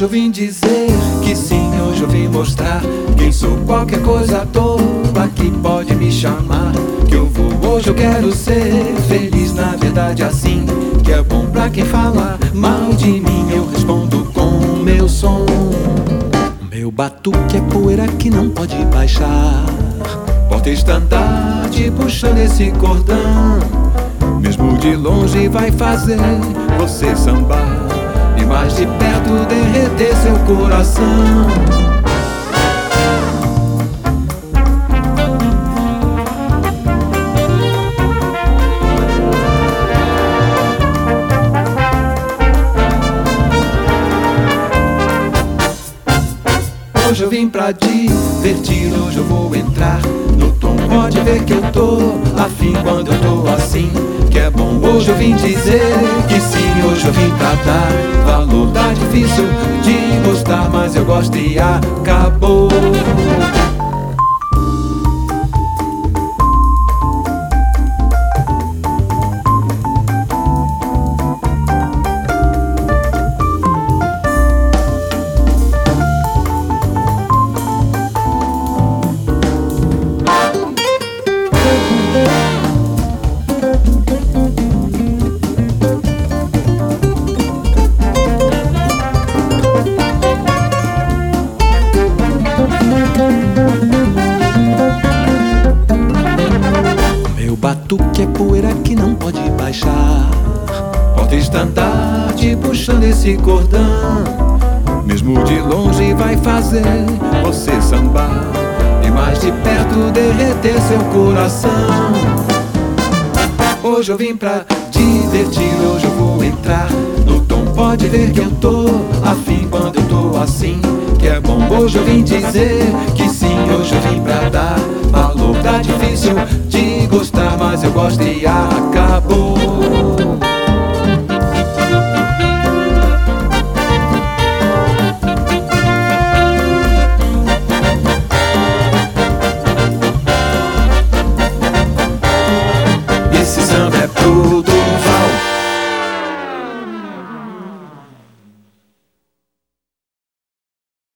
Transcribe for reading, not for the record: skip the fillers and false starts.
Hoje eu vim dizer que sim, hoje eu vim mostrar quem sou, qualquer coisa tô aqui, pode me chamar. Que eu vou, hoje eu quero ser feliz, na verdade assim, que é bom pra quem fala mal de mim. Eu respondo com o meu som. Meu batuque é poeira que não pode baixar, porta-estandarte puxando esse cordão. Mesmo de longe vai fazer você sambar, e mais de perto derreter seu coração. Hoje eu vim pra divertir, hoje eu vou entrar no tom. Pode ver que eu tô afim quando eu tô assim, que é bom. Hoje eu vim dizer que sim, hoje eu vim pra dar valor. Tá difícil de gostar, mas eu gosto e acabou. Meu batuque é poeira que não pode baixar, porta-estandarte puxando esse cordão. Mesmo de longe vai fazer você sambar, e mais de perto derreter seu coração. Hoje eu vim pra divertir, hoje eu vou entrar no tom. Pode ver que eu tô afim quando eu tô assim, que é bom. Hoje eu vim dizer que sim, hoje eu vim pra dar valor. Tá difícil de gostar, mas eu gosto e acabou. Esse samba é pro